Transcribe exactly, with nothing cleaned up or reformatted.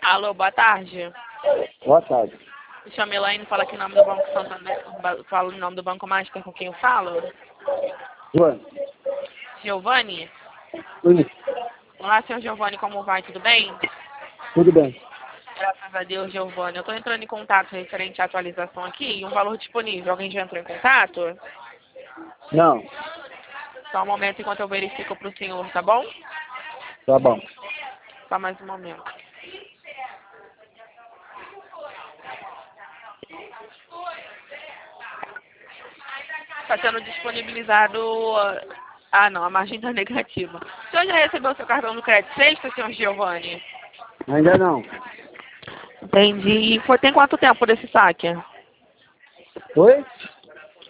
Alô, boa tarde. Boa tarde. Me chamo Elaine, fala aqui em nome do Banco Santander. Falo em nome do Banco Mágica, com quem eu falo? Joana. Giovanni? Oi. Olá, senhor Giovanni, como vai? Tudo bem? Tudo bem. Graças a Deus, Giovanni. Eu estou entrando em contato referente à atualização aqui e um valor disponível. Alguém já entrou em contato? Não. Só um momento enquanto eu verifico para o senhor, tá bom? Tá bom. Só mais um momento. Está sendo disponibilizado... Ah, não, a margem está negativa. O senhor já recebeu o seu cartão do crédito sexta, senhor Giovanni? Ainda não. Entendi. E foi, tem quanto tempo desse saque? Oi?